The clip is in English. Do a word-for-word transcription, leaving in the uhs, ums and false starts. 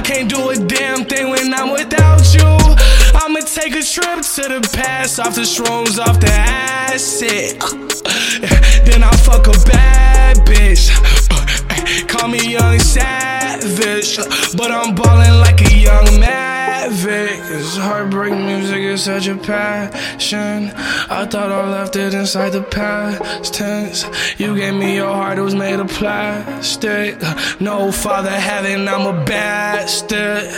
can't do a damn thing when I'm without you. I'ma take a trip to the past, off the shrooms, off the acid. Then I'll fuck a bad bitch. Call me young savage, but I'm ballin' like a young maverick. Cause heartbreak music is such a passion. I thought I left it inside the past tense. You gave me your heart, it was made of plastic. No father having, I'm a bastard.